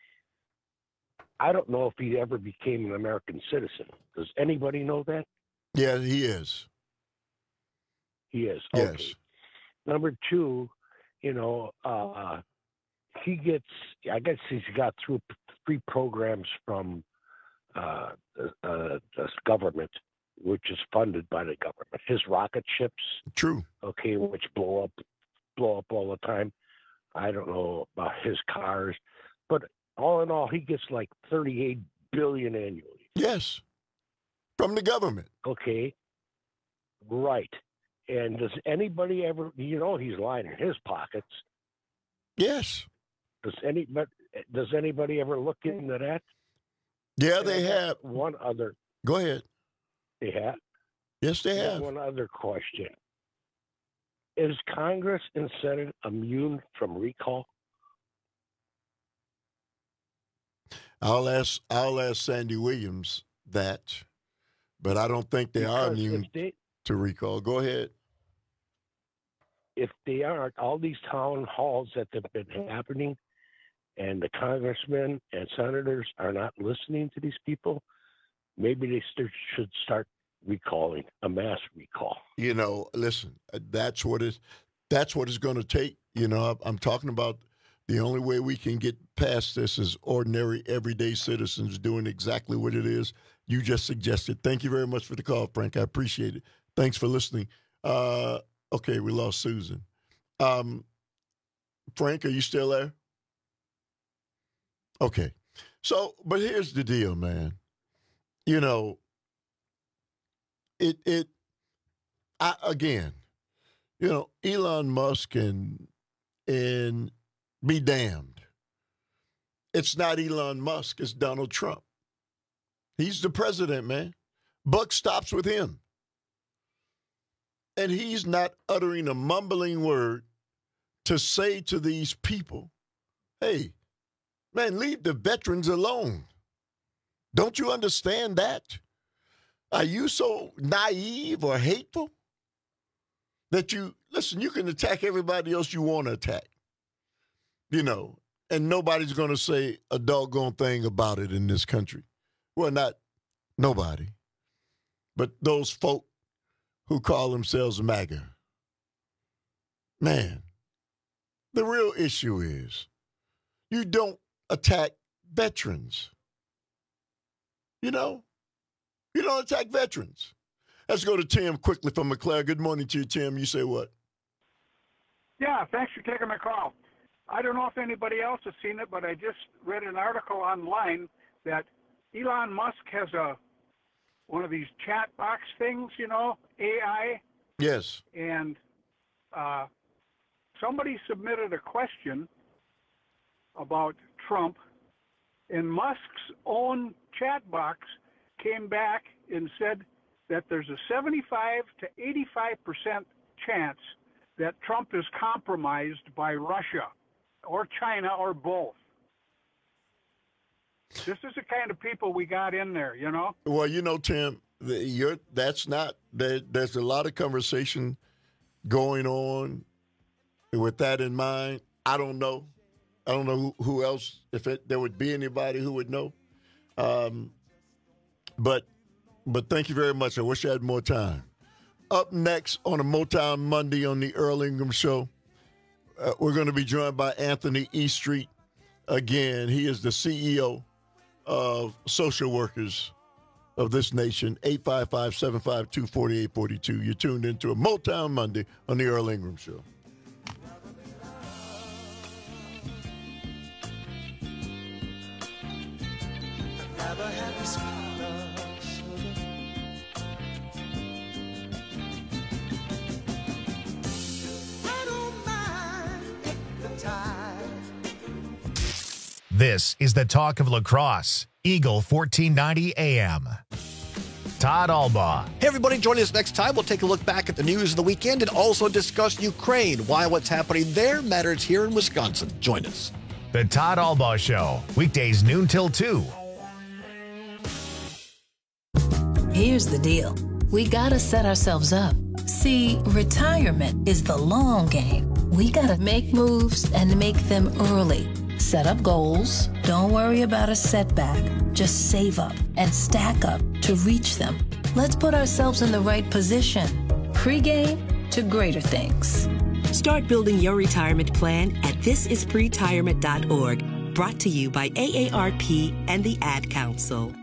I don't know if he ever became an American citizen. Does anybody know that? Yeah, he is. He is. Yes. Okay. Number two, you know, uh, he gets, I guess he's got through three programs from uh, uh, the government, which is funded by the government. His rocket ships. True. Okay, which blow up, blow up all the time. I don't know about his cars, but all in all, he gets like thirty-eight billion annually. Yes. From the government. Okay. Right. And does anybody ever, you know, he's lying in his pockets. Yes. Does any, but does anybody ever look into that? Yeah, And they I got have. One other. Go ahead. They have. Yes, they I got have. One other question. Is Congress and Senate immune from recall? I'll ask. I'll ask Sandy Williams that, but I don't think they are Because immune if they, to recall. Go ahead. if they aren't, all these town halls that have been happening, and the congressmen and senators are not listening to these people, maybe they st- should start recalling, a mass recall. You know, listen, that's what it, that's what it's going to take. You know, I'm talking about the only way we can get past this is ordinary, everyday citizens doing exactly what it is you just suggested. Thank you very much for the call, Frank. I appreciate it. Thanks for listening. Uh, okay, we lost Susan. Um, Frank, are you still there? Okay. So, but here's the deal, man. You know, it, it, I, again, you know, Elon Musk and, and be damned. It's not Elon Musk, it's Donald Trump. He's the president, man. Buck stops with him. And he's not uttering a mumbling word to say to these people, hey, man, leave the veterans alone. Don't you understand that? Are you so naive or hateful that you, listen, you can attack everybody else you want to attack, you know, and nobody's going to say a doggone thing about it in this country. Well, not nobody, but those folk who call themselves MAGA. Man, the real issue is you don't attack veterans. You know, you don't attack veterans. Let's go to Tim quickly from McClare. Good morning to you, Tim. You say what? Yeah, thanks for taking my call. I don't know if anybody else has seen it, but I just read an article online that Elon Musk has a one of these chat box things, you know, A I. Yes. And uh, somebody submitted a question about Trump, and Musk's own chat box came back and said that there's a seventy-five to eighty-five percent chance that Trump is compromised by Russia or China or both. This is the kind of people we got in there, you know? Well, you know, Tim, the, you're, that's not, there, there's a lot of conversation going on with that in mind. I don't know. I don't know who, who else, if it, there would be anybody who would know. Um, but, but thank you very much. I wish I had more time. Up next on a Motown Monday on the Earl Ingram Show, uh, we're going to be joined by Anthony Eastreet again. He is the C E O of social workers of this nation. Eight five five, seven five two, four eight four two. You're tuned into a Motown Monday on the Earl Ingram Show. Never had the sweet love sugar. I don't mind the time. This is the talk of lacrosse. Eagle fourteen ninety A M. Todd Albaugh. Hey, everybody, join us next time. We'll take a look back at the news of the weekend and also discuss Ukraine, why what's happening there matters here in Wisconsin. Join us. The Todd Albaugh Show, weekdays noon till two. Here's the deal. We gotta set ourselves up. See, retirement is the long game. We gotta make moves and make them early. Set up goals. Don't worry about a setback. Just save up and stack up to reach them. Let's put ourselves in the right position. Pre-game to greater things. Start building your retirement plan at this is pretirement dot org. Brought to you by A A R P and the Ad Council.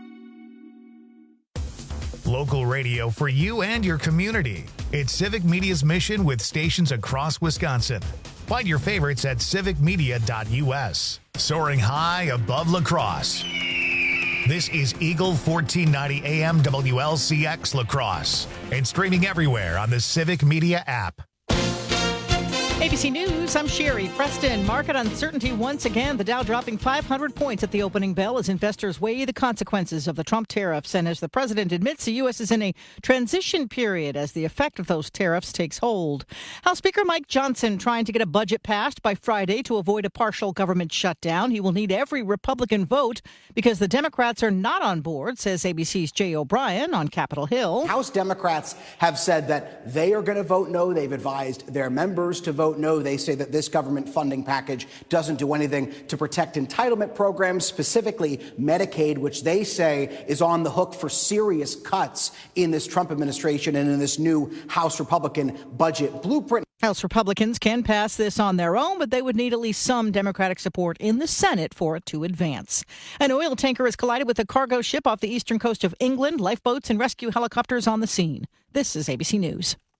Local radio for you and your community. It's Civic Media's mission with stations across Wisconsin. Find your favorites at civic media dot U S. Soaring high above La Crosse. This is Eagle fourteen ninety A M W L C X La Crosse and streaming everywhere on the Civic Media app. A B C News, I'm Sherry Preston. Market uncertainty once again. The Dow dropping five hundred points at the opening bell as investors weigh the consequences of the Trump tariffs. And as the president admits, the U S is in a transition period as the effect of those tariffs takes hold. House Speaker Mike Johnson trying to get a budget passed by Friday to avoid a partial government shutdown. He will need every Republican vote because the Democrats are not on board, says A B C's Jay O'Brien on Capitol Hill. House Democrats have said that they are going to vote no. They've advised their members to vote no. They say that this government funding package doesn't do anything to protect entitlement programs, specifically Medicaid, which they say is on the hook for serious cuts in this Trump administration and in this new House Republican budget blueprint. House Republicans can pass this on their own, but they would need at least some Democratic support in the Senate for it to advance. An oil tanker has collided with a cargo ship off the eastern coast of England. Lifeboats and rescue helicopters on the scene. This is A B C News.